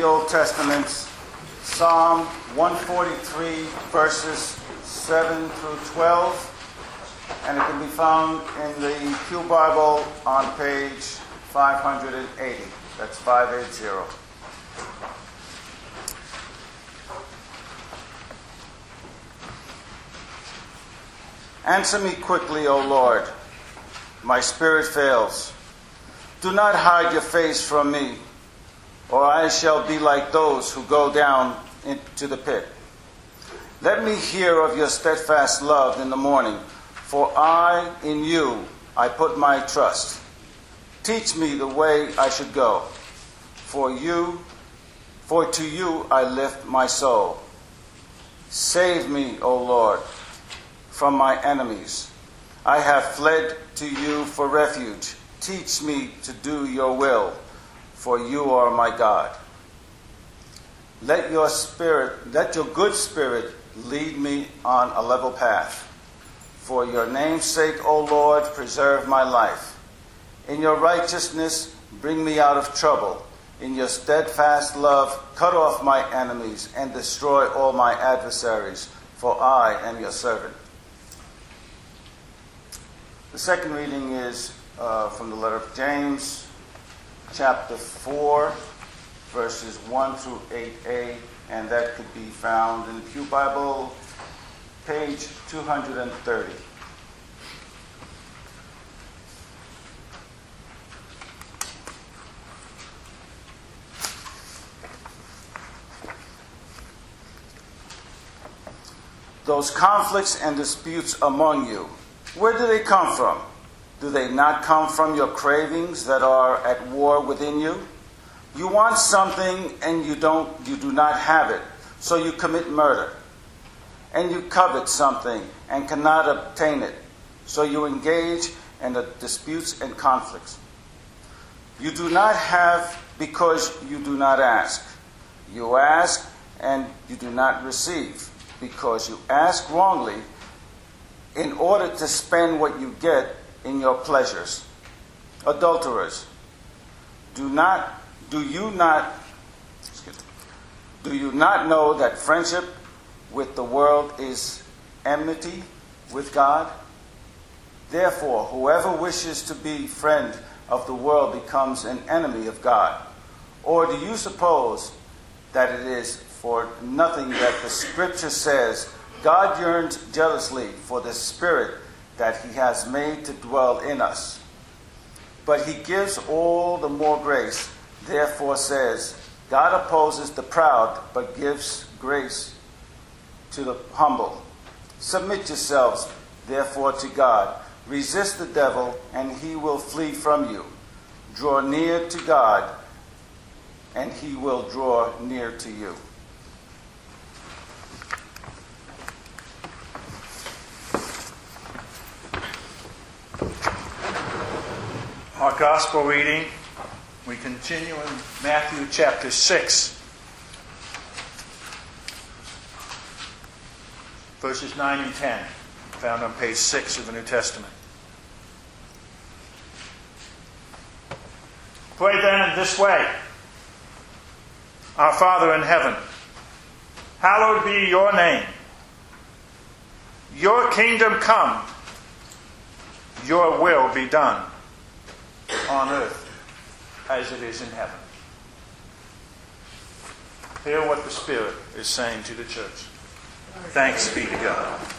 the Old Testament, Psalm 143, verses 7 through 12, and it can be found in the Pew Bible on page 580. That's 580. Answer me quickly, O Lord. My spirit fails. Do not hide your face from me, or I shall be like those who go down into the pit. Let me hear of your steadfast love in the morning, for in you I put my trust. Teach me the way I should go, for to you I lift my soul. Save me, O Lord, from my enemies. I have fled to you for refuge. Teach me to do your will, for you are my God. Let your good spirit lead me on a level path. For your name's sake, O Lord, preserve my life. In your righteousness, bring me out of trouble. In your steadfast love, cut off my enemies and destroy all my adversaries, for I am your servant. The second reading is from the letter of James, chapter 4, verses 1 through 8a, and that could be found in the Pew Bible, page 230. Those conflicts and disputes among you, where do they come from? Do they not come from your cravings that are at war within you? You want something and you do not have it, so you commit murder. And you covet something and cannot obtain it, so you engage in the disputes and conflicts. You do not have because you do not ask. You ask and you do not receive, because you ask wrongly in order to spend what you get in your pleasures. Adulterers, do you not know that friendship with the world is enmity with God? Therefore, whoever wishes to be friend of the world becomes an enemy of God. Or do you suppose that it is for nothing that the Scripture says, God yearns jealously for the Spirit that he has made to dwell in us. But he gives all the more grace. Therefore says, God opposes the proud, but gives grace to the humble. Submit yourselves, therefore, to God. Resist the devil, and he will flee from you. Draw near to God, and he will draw near to you. Our gospel reading, we continue in Matthew chapter 6, verses 9 and 10, found on page 6 of the New Testament. Pray then in this way: Our Father in heaven, hallowed be your name. Your kingdom come, your will be done, on earth as it is in heaven. Hear what the Spirit is saying to the church. Thanks be to God.